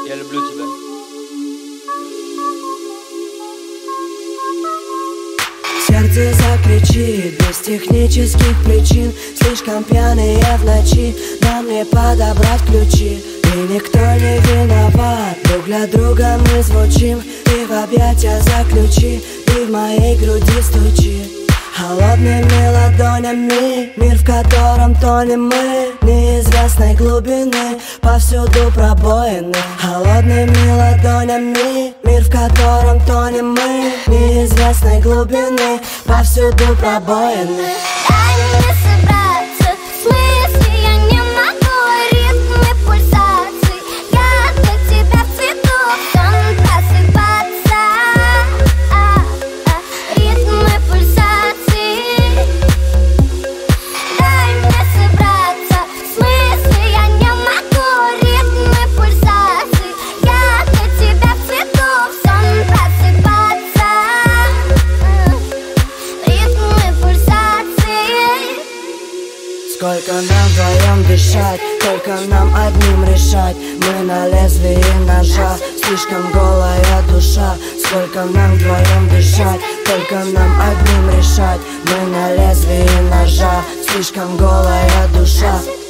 Я люблю тебя. Сердце закричит без технических причин. Слишком пьяные в ночи, нам не подобрать ключи. И никто не виноват, друг для друга мы звучим. Ты в объятия заключи, ты в моей груди стучи. Холодными ладонями мир, в котором тонем мы, неизвестной глубины, повсюду пробоины. Холодными ладонями мир, в котором тонем мы, неизвестной глубины, повсюду пробоины. Дай мне собраться, в смысле я не могу. Ритмы пульсаций, я для тебя в цвету, в сон просыпаться. Ритмы пульсаций. Дай мне собраться, в смысле я не могу. Ритмы пульсаций, я для тебя в цвету, в сон просыпаться. Ритмы пульсаций. Сколько нам вдвоем дышать, только нам одним решать. Мы на лезвии ножа, слишком голая душа. Сколько нам вдвоем дышать, только нам одним решать. Мы на лезвии ножа, слишком голая душа.